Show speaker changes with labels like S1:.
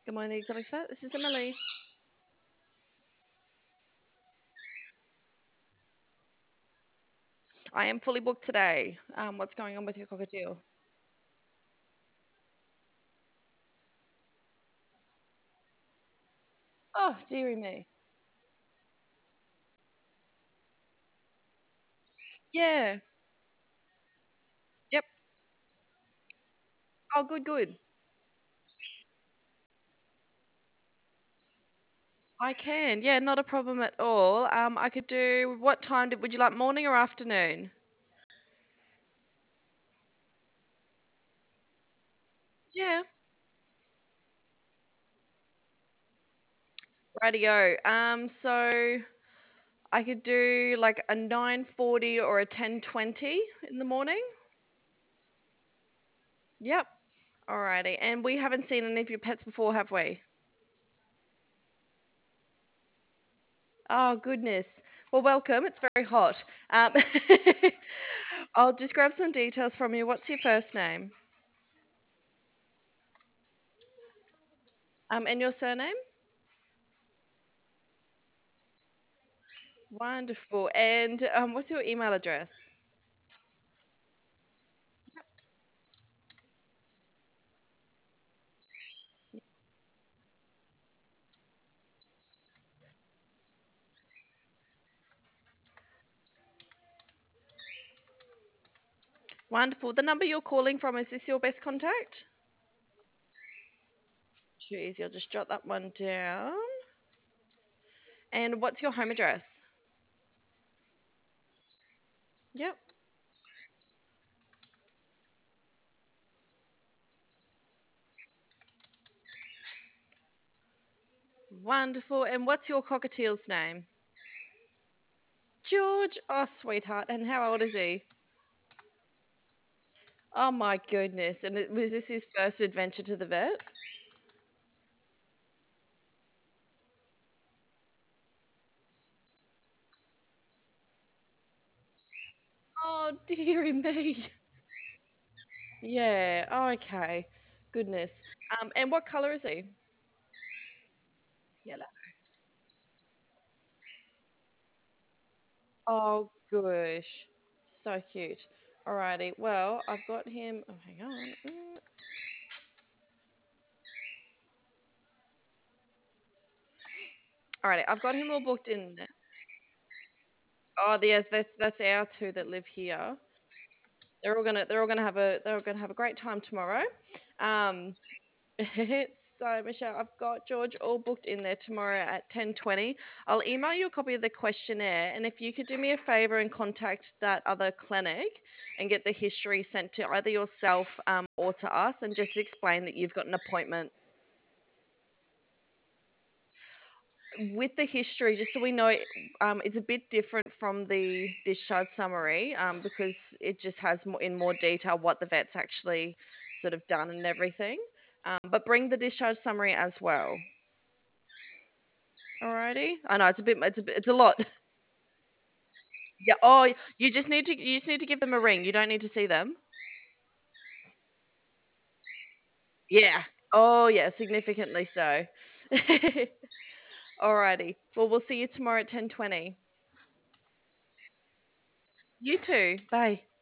S1: Good morning, Exotic Vet. This is Emily. I am fully booked today. What's going on with your cockatiel? Oh, dearie me. Yeah. Yep. Oh, good, good. I can. Yeah, not a problem at all. I could do. What time would you like? Morning or afternoon? Yeah. Radio. So I could do like a 9:40 or a 10:20 in the morning. Yep. Alrighty. And we haven't seen any of your pets before, have we? Oh, goodness. Well, welcome. It's very hot. I'll just grab some details from you. What's your first name? And your surname? Wonderful. And what's your email address? Wonderful. The number you're calling from, is this your best contact? Too easy. I'll just jot that one down. And what's your home address? Yep. Wonderful. And what's your cockatiel's name? George. Oh, sweetheart. And how old is he? Oh, my goodness. And was this his first adventure to the vet? Oh, dearie me. Yeah. Oh, okay. Goodness. And what color is he? Yellow. Oh, gosh. So cute. Alrighty. Well, I've got him. Oh, hang on. Alrighty. I've got him all booked in. Oh, yes. That's our two that live here. They're all gonna have a great time tomorrow. Um, so Michelle, I've got George all booked in there tomorrow at 10:20. I'll email you a copy of the questionnaire, and if you could do me a favor and contact that other clinic and get the history sent to either yourself or to us, and just explain that you've got an appointment with the history, just so we know. It's a bit different from the discharge summary because it just has more in more detail what the vet's actually sort of done and everything. But bring the discharge summary as well. Alrighty. I know it's a lot. Yeah. Oh, you just need to give them a ring. You don't need to see them. Yeah. Oh, yeah, significantly so. Alrighty. Well, we'll see you tomorrow at 10:20. You too. Bye.